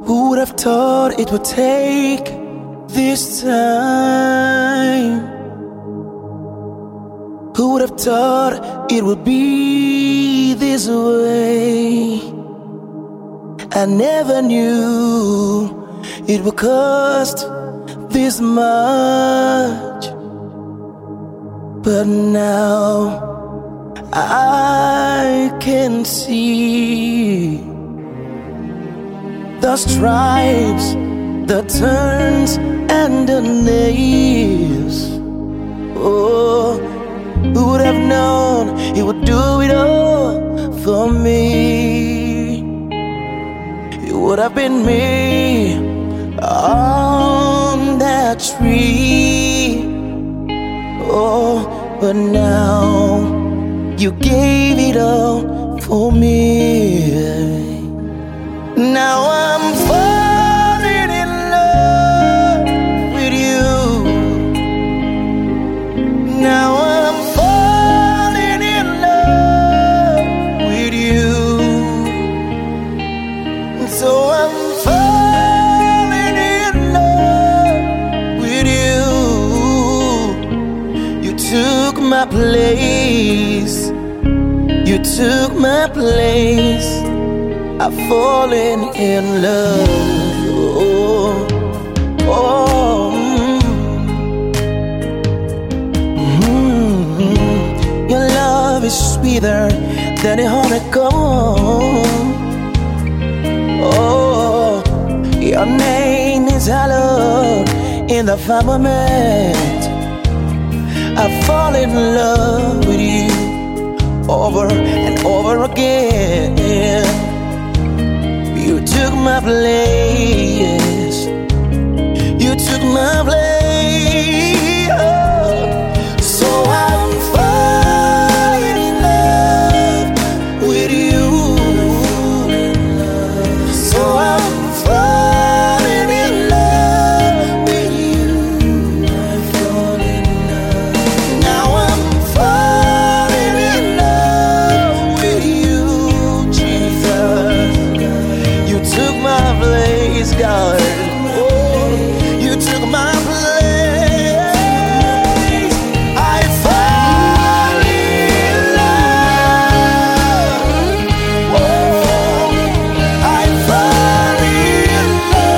Who would have thought it would take this time? Who would have thought it would be this way? I never knew it would cost this much. But now I can see the stripes, the turns, and the nails. Oh, who would have known he would do it all for me? It would have been me on that tree. Oh, but now you gave it all for me. Now I'm falling in love with you. Now I'm falling in love with you. So I'm falling in love with you. You took my place. You took my place. I've fallen in love. Oh, oh, Your love is sweeter than a honeycomb. Oh, your name is hallowed in the firmament. I've fallen in love with you over and over again. You took my place. You took my place. Oh. So I'm falling in love with you. So I'm falling in love with you. I'm falling in love. Now I'm falling in love with you, Jesus. You took my place, God. Oh, you took my place. I fall in love. Oh, I fall in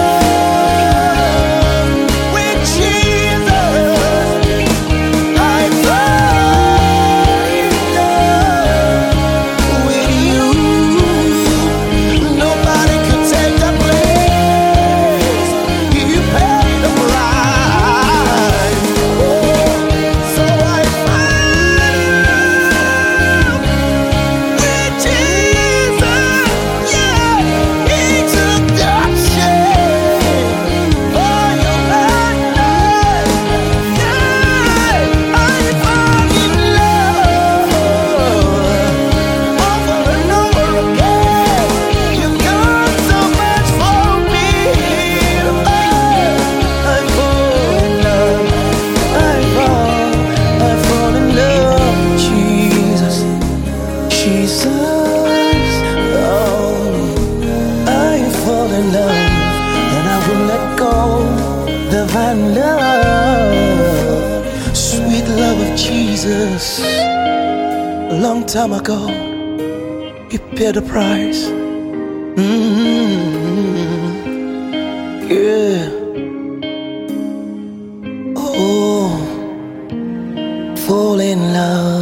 love with Jesus. I fall in love with you. Nobody could take the place. You paid the price. Oh, so I fall in love with Jesus. Yeah, He took the shame for your life. Yeah, I fall in love over and over again. You've done so much for me. Oh, I fall in love. I fall in love, Jesus, Jesus. Oh, I fall in love, and I will let go. Divine love, sweet love of Jesus. A long time ago, He paid the price. Yeah. Oh, fall in love.